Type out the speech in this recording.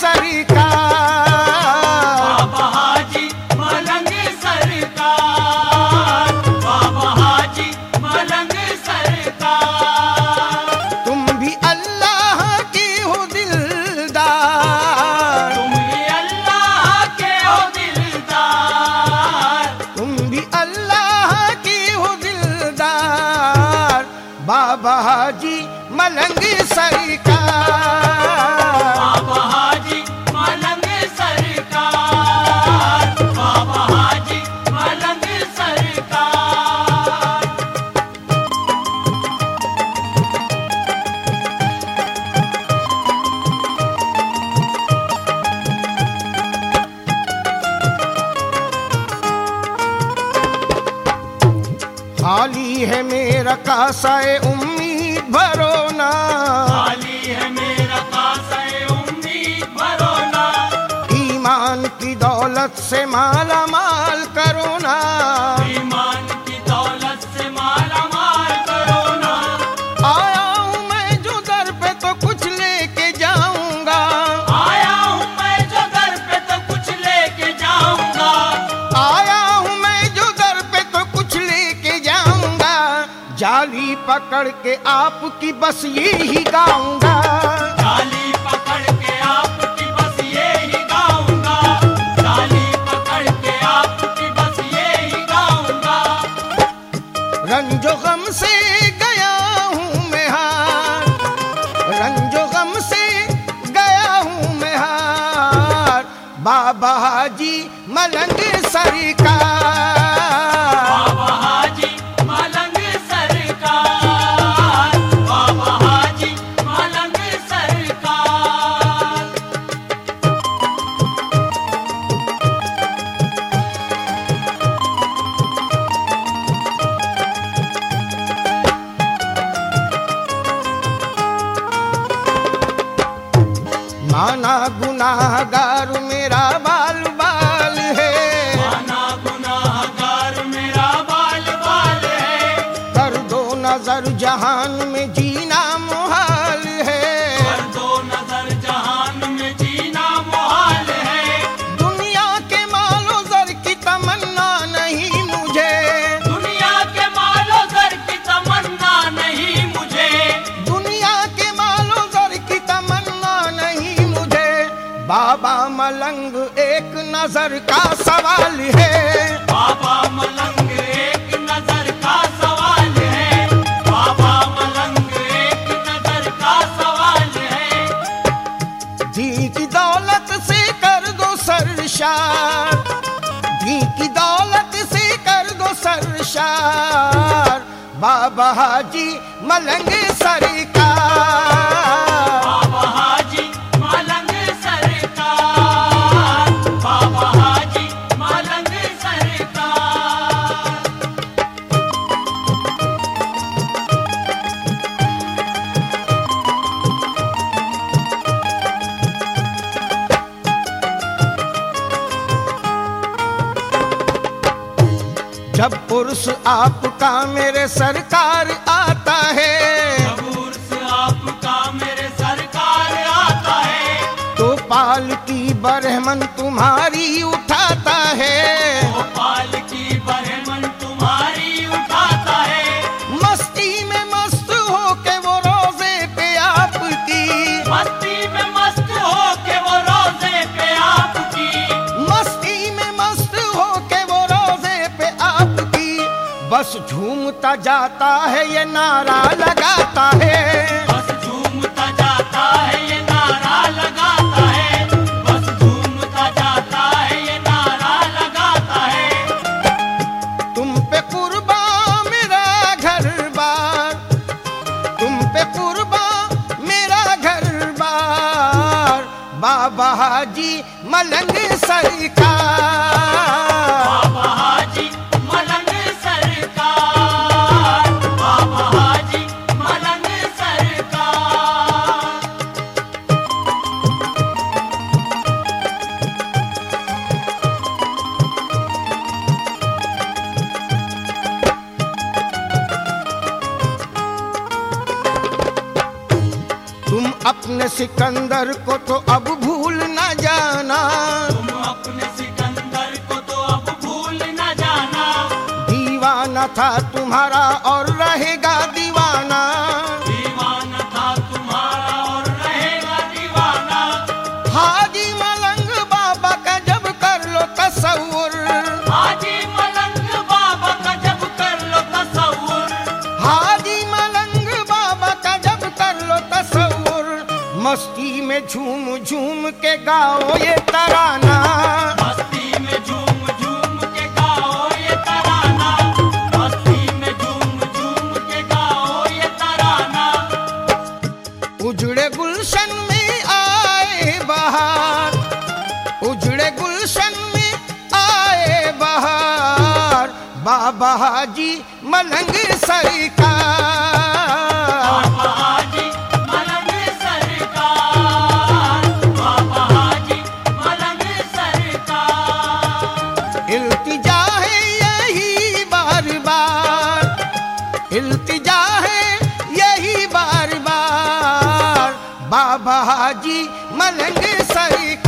सरकार। बाबा हाजी मलंग सरकार, बाबा हाजी मलंग सरकार। तुम भी अल्लाह के हो दिलदार, तुम भी अल्लाह के हो दिलदार, तुम भी अल्लाह के हो दिलदार। बाबा हाजी मलंग सरकार। बाबा हाजी मलंग सरकार, बाबा हाजी मलंग सरकार। खाली है मेरा कासाए उम्मीद भरो ना, खाली है मेरा कासाए उम्मीद भरो ना। ईमान की दौलत से माला माल करो ना, ईमान की दौलत से माला माल करो ना। आया हूँ मैं जो दर पे तो कुछ लेके जाऊंगा, आया हूँ मैं जो दर पे तो कुछ लेके जाऊंगा। आया हूँ मैं जो दर पे तो कुछ लेके जाऊंगा। जाली पकड़ के आपकी बस ये ही गाऊंगा, जाली पकड़ के आपकी बस ये ही गाऊंगा, जाली पकड़ के आपकी बस ये ही गाऊंगा। रंजो गम से गया हूँ मैं हार, रंजो गम से गया हूँ मैं हार। बाबा हाजी मलंग सरकार। बाबा हाजी मलंग सरकार, बाबा हाजी मलंग सरकार। माना गुनाहगार मेरा बाल बाल है, माना गुनाहगार मेरा बाल बाल है। कर दो नजर जहान में जीना मुहाल है, कर दो नजर जहान में जीना मुहाल है। दुनिया के मालो जर की तमन्ना नहीं मुझे, दुनिया के मालो जर की तमन्ना नहीं मुझे, दुनिया के मालो जर की तमन्ना नहीं मुझे। बाबा मलंग एक नजर का सवाल है, बाबा मलंग एक नजर का सवाल है, बाबा मलंग एक नजर का सवाल है। धी की दौलत से कर दो सरशार, धी की दौलत से कर दो सरशार। बाबा हाजी मलंग सरकार। बाबा हाजी मलंग सरकार, बाबा हाजी मलंग सरकार। जब उर्स आपका मेरे सरकार आता है, जब उर्स आपका मेरे सरकार आता है, तो पाल की बरहमन तुम्हारी उठाता है, वो पाल की बरहमन तुम्हारी उठाता है। मस्ती में मस्त हो के वो रोजे पे आपकी, मस्ती में मस्त हो के वो रोजे पे आपकी, मस्ती में मस्त हो के वो रोजे पे आपकी। बस झूमता जाता है ये नारा लगाता है, बस झूमता जाता है ये नारा लगाता है, बस झूमता जाता है ये नारा लगाता है। तुम पे कुर्बा मेरा घर बार, तुम पे कुर्बा मेरा घर बार। बाबा हाजी मलंग सरकार। बाबा हाजी मलंग सरकार, बाबा हाजी मलंग सरकार। तुम अपने सिकंदर को तो अब भूल ना था तुम्हारा और रहेगा दीवाना, दीवाना था तुम्हारा और रहेगा दीवाना। हाजी मलंग बाबा का जब कर लो तसव्वुर, हाजी मलंग बाबा का जब कर लो तसव्वुर, हाजी मलंग बाबा का जब कर लो तसव्वुर, मस्ती में झूम झूम के गाओ ये तराना, मस्ती में झूम झूम के गाओ ये तराना, मस्ती में झूम झूम के गाओ ये तराना। उजड़े गुलशन में आए बहार, उजड़े गुलशन में आए बहार, बाबा हाजी मलंग सरकार, बाबा हाजी मलंग सरकार, बाबा हाजी मलंग सरकार। इल्तिजा है यही बार बार, इल्तिजा है यही बार बार, बाबा हाजी मलंग सरकार।